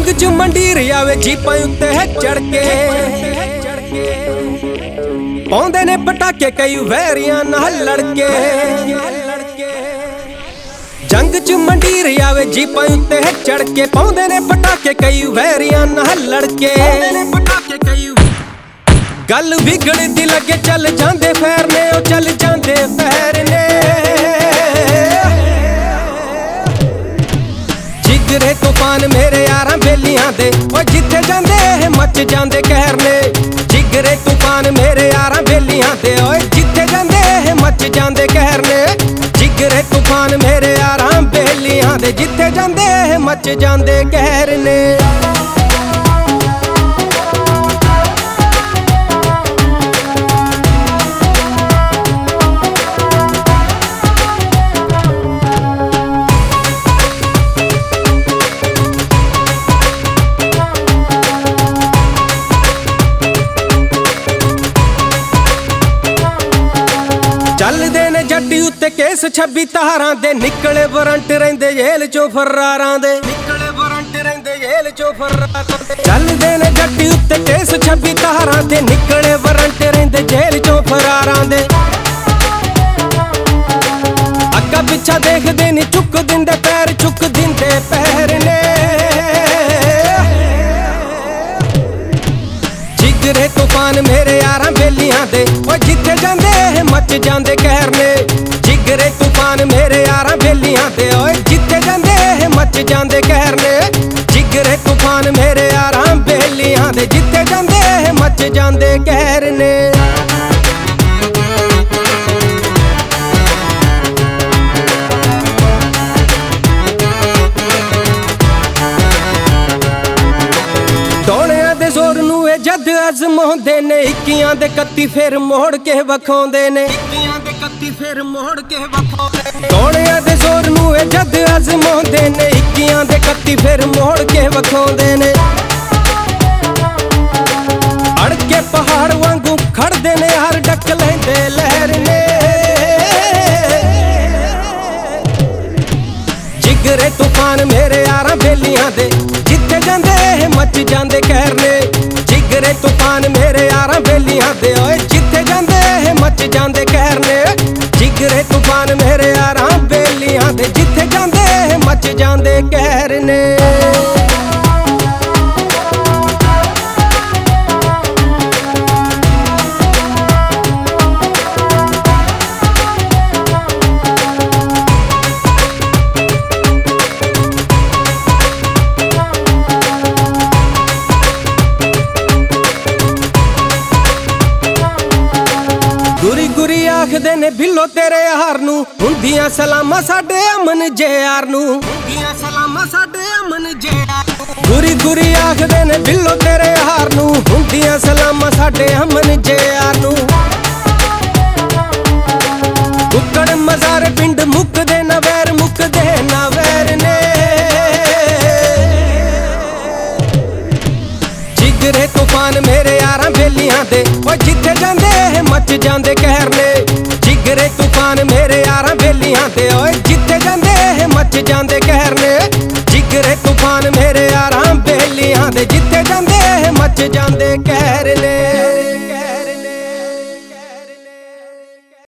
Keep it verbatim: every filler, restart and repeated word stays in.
जंग च मंडीर आवे जीपां उत्ते है चढ़ के पाउंदे ने पटाके कई वैरियां नाल लड़के। जंग च मंडीर आवे जीपां उत्ते है चढ़ के पाउंदे ने पटाके कई वैरियां नाल लड़के। गल बिगड़दी लगे चल जांदे फैरने ओ चल जांदे फैरने। जिगरे तूफान मेरे यारां बेलियां दे ओ जिथे जांदे मच जांदे कहर ने। जिगरे तूफान मेरे यारां बेलियां दे ओ जिथे जांदे मच जांदे कहर ने। जिगरे तूफान मेरे यारां बेलियां दे जिथे जांदे मच जांदे कहर ने। चलदे ने जट्टी उत्ते केस छब्बी तारां दे निकले वारंट रहिंदे जेल चों फरारां दे। निकले वारंट रहिंदे जेल चों फरारां दे। चलदे ने जट्टी उत्ते केस छब्बी तारां दे निकले वारंट रहिंदे जेल चों फरारां दे। अग्गा पिछा देखदे नी चुक दिंदे पैर चुक दिंदे पैर ने। जिगरे तूफान मेरे यारां बेलियां दे ओ जिथे जांदे मच जांदे कहर ने। जिगरे तूफान मेरे यारां बेलियां दे ओ जिथे जांदे मच जांदे कहर ने। जिगरे तूफान मेरे यारां बेलियां दे जिथे जांदे मच जांदे कहर ने। जद अजमाउंदे ने इक्कियां दे कत्ती फिर मोड़ के वखाउंदे ने। इक्कियां दे कत्ती फिर मोड़ के वखाउंदे ने। टोलियां दे जोर नूं ए जद अजमाउंदे ने इक्कियां दे कत्ती फिर मोड़ के वखाउंदे ने। अड़ के पहाड़ वांगू खड़दे ने हर डक लैंदे लहर ने। जिगरे तूफान मेरे यारां बेलियां दे जिथे जांदे मच जांदे कहर ने। जिगरे तूफान मेरे यारां बेलियां दे ओए जिथे जांदे मच जांदे कहर ने। जिगरे तूफान मेरे यारां बेलियां दे जिथे जांदे मच जांदे कहर ने। गुरी गुरी आखदे ने बिल्लो तेरे यार नूं हुंदियां सलामां साडे अमन जे यार नूं। हुंदियां सलामां साडे अमन जे यार नूं। गुरी गुरी आखदे ने बिल्लो तेरे यार नूं हुंदियां सलामां साडे अमन जे यार नूं। कुक्कड़ मज़ार पिंड मुकदे ना वैर मुकदे ना वैर ने। जिगरे तूफान मेरे यारां बेलियां दे ओ जिथे जांदे मच जांदे कहर ने। जिगरे तूफान मेरे यारां बेलियां दे ओ जिथे जांदे मच जांदे कहर ने।